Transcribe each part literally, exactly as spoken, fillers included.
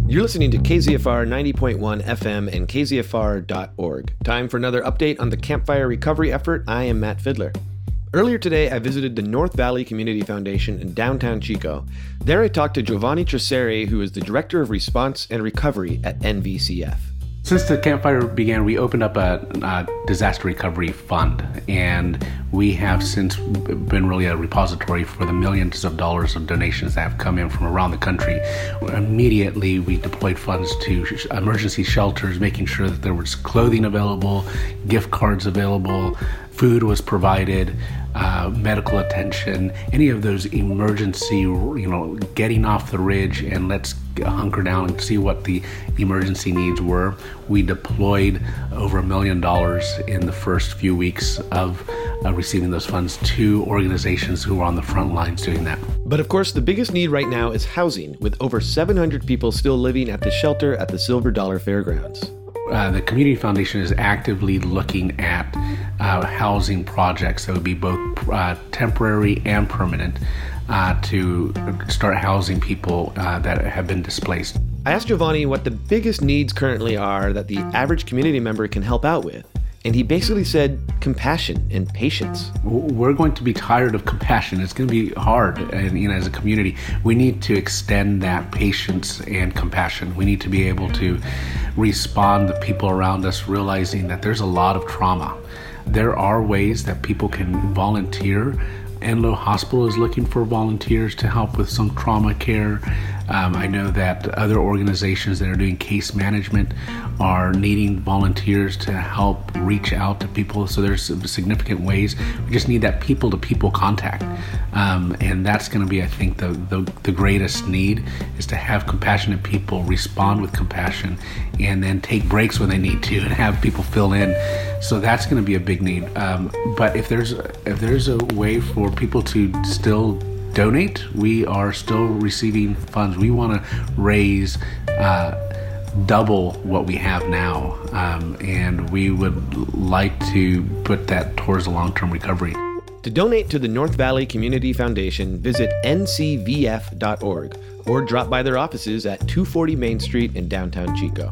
You're listening to K Z F R ninety point one F M and K Z F R dot org. Time for another update on the campfire recovery effort. I am Matt Fidler. Earlier today, I visited the North Valley Community Foundation in downtown Chico. There I talked to Giovanni Treseri, who is the Director of Response and Recovery at N V C F. Since the campfire began, we opened up a, a disaster recovery fund, and we have since been really a repository for the millions of dollars of donations that have come in from around the country. Immediately, we deployed funds to emergency shelters, making sure that there was clothing available, gift cards available, food was provided, uh, medical attention, any of those emergency, you know, getting off the ridge and let's hunker down and see what the emergency needs were. We deployed over a million dollars in the first few weeks of uh, receiving those funds to organizations who are on the front lines doing that. But of course, the biggest need right now is housing, with over seven hundred people still living at the shelter at the Silver Dollar Fairgrounds. Uh, the Community Foundation is actively looking at uh, housing projects that would be both uh, temporary and permanent uh, to start housing people uh, that have been displaced. I asked Giovanni what the biggest needs currently are that the average community member can help out with. And he basically said compassion and patience. We're going to be tired of compassion. It's going to be hard, and you know, as a community, we need to extend that patience and compassion. We need to be able to respond to people around us, realizing that there's a lot of trauma. There are ways that people can volunteer. Enloe Hospital is looking for volunteers to help with some trauma care. Um, I know that other organizations that are doing case management are needing volunteers to help reach out to people. So there's significant ways. We just need that people-to-people contact. Um, and that's going to be, I think, the, the, the greatest need is to have compassionate people respond with compassion and then take breaks when they need to and have people fill in. So that's going to be a big need. Um, but if there's if there's a way for people to still donate, we are still receiving funds. We want to raise uh, double what we have now, um, and we would like to put that towards the long-term recovery. To donate to the North Valley Community Foundation, visit N C V F dot org or drop by their offices at two forty Main Street in downtown Chico.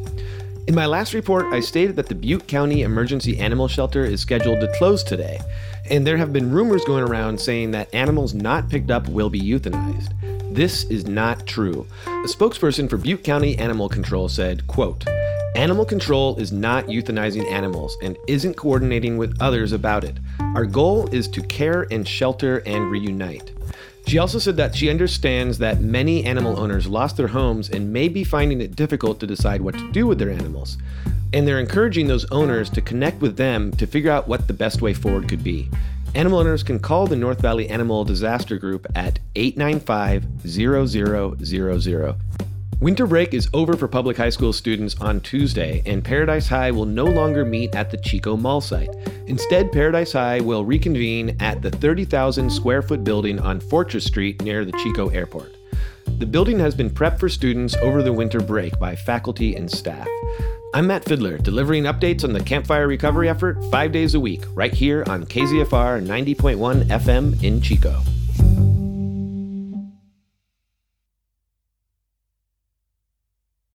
In my last report, I stated that the Butte County Emergency Animal Shelter is scheduled to close today, and there have been rumors going around saying that animals not picked up will be euthanized. This is not true. A spokesperson for Butte County Animal Control said, quote, "Animal control is not euthanizing animals and isn't coordinating with others about it. Our goal is to care and shelter and reunite." She also said that she understands that many animal owners lost their homes and may be finding it difficult to decide what to do with their animals. And they're encouraging those owners to connect with them to figure out what the best way forward could be. Animal owners can call the North Valley Animal Disaster Group at eight nine five, zero zero zero zero. Winter break is over for public high school students on Tuesday, and Paradise High will no longer meet at the Chico Mall site. Instead, Paradise High will reconvene at the thirty thousand square foot building on Fortress Street near the Chico Airport. The building has been prepped for students over the winter break by faculty and staff. I'm Matt Fidler, delivering updates on the campfire recovery effort five days a week, right here on K Z F R ninety point one F M in Chico.